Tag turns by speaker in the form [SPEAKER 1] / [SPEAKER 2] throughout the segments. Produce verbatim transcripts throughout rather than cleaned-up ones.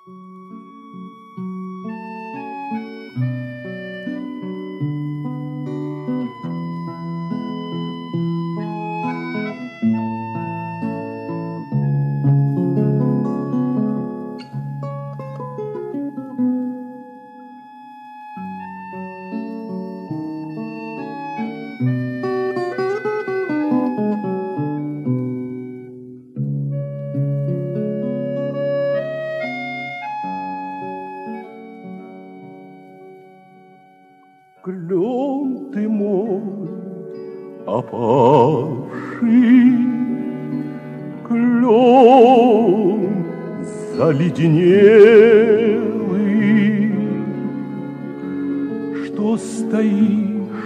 [SPEAKER 1] Клен ты мой опавший, клен заледенелый, что стоишь,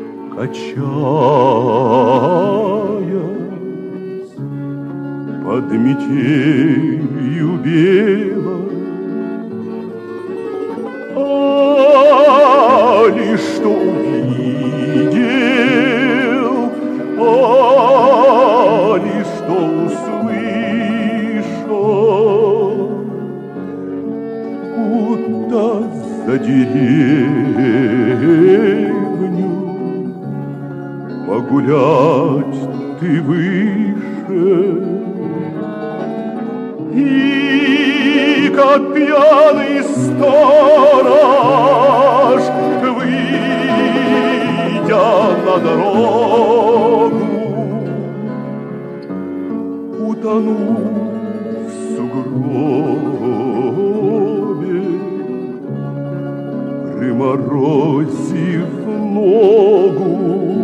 [SPEAKER 1] качаясь под метелью белой. Али что увидел, али что услышал, куда за деревню погулять ты вышел, и как пьяный сторож, выйдя на дорогу, утонул в сугробе, приморозив ногу.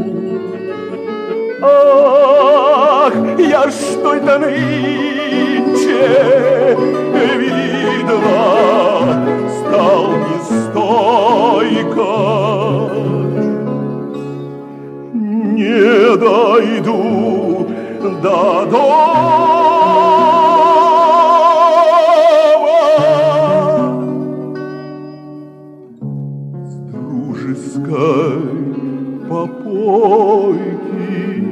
[SPEAKER 1] Ах, я что это нынче, видно, стал не стойко, не дойду до дома с дружеской попойки.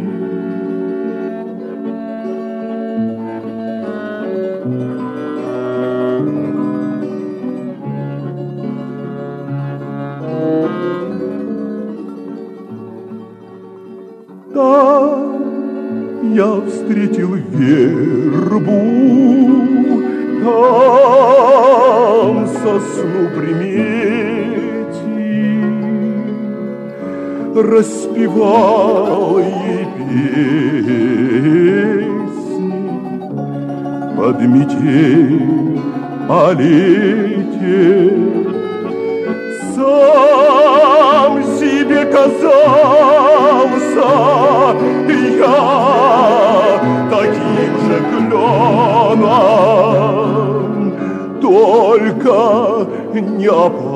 [SPEAKER 1] Там я встретил вербу, там сосну приметил, распевал ей песни под метель о лете. Сам себе казался я таким же кленом, только не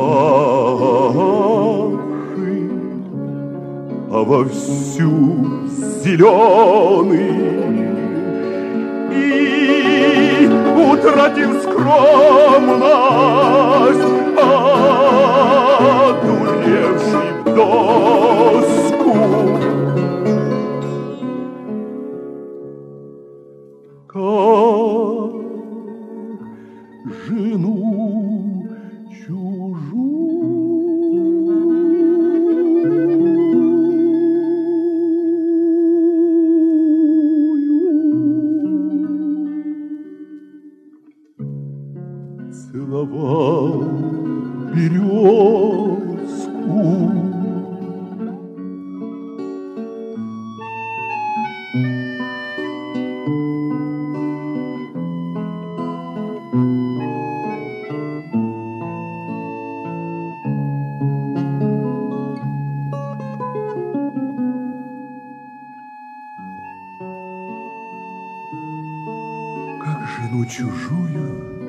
[SPEAKER 1] опавший, а вовсю зеленый, и, утратив скромность, одуревший в доску, как жену целовал березку. Как жену чужую